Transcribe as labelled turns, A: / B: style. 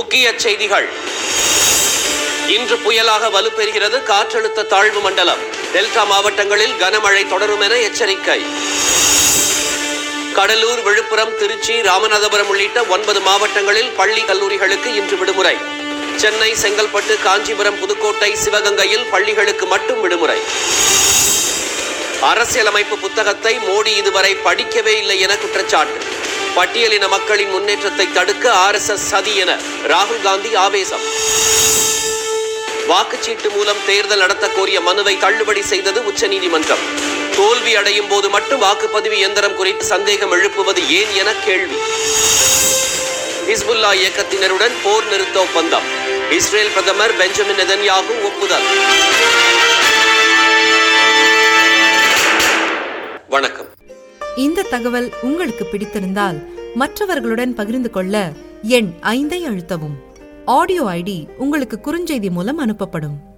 A: முக்கிய செய்திகள். இன்று புயலாக வலுப்பெறுகிறது காற்றழுத்த தாழ்வு மண்டலம். டெல்டா மாவட்டங்களில் கனமழை தொடரும் என எச்சரிக்கை. கடலூர், விழுப்புரம், திருச்சி, ராமநாதபுரம் உள்ளிட்ட 9 மாவட்டங்களில் பள்ளி கல்லூரிகளுக்கு இன்று விடுமுறை. சென்னை, செங்கல்பட்டு, காஞ்சிபுரம், புதுக்கோட்டை, சிவகங்கையில் பள்ளிகளுக்கு மட்டும் விடுமுறை. அரசியலமைப்பு புத்தகத்தை மோடி இதுவரை படிக்கவே இல்லை என குற்றச்சாட்டு. பட்டியலின மக்களின் முன்னேற்றத்தை தடுக்க RSS சதி என ராகுல் காந்தி ஆவேசம். வாக்குச்சீட்டு மூலம் தேர்தல் நடத்த கோரிய மனுவை தள்ளுபடி செய்தது உச்சநீதிமன்றம். தோல்வி அடையும் போது மட்டும் வாக்குப்பதிவு இயந்திரம் குறித்து சந்தேகம் எழுப்புவது ஏன் என கேள்வி. ஹிஸ்புல்லா இயக்கத்தினருடன் போர் நிறுத்த ஒப்பந்தம். இஸ்ரேல் பிரதமர் பெஞ்சமின் நெதன்யாகு ஒப்புதல். வணக்கம்.
B: இந்த தகவல் உங்களுக்கு பிடித்திருந்தால் மற்றவர்களுடன் பகிர்ந்து கொள்ள எண் 5 அழுத்தவும். ஆடியோ ஐடி உங்களுக்கு குறுஞ்செய்தி மூலம் அனுப்பப்படும்.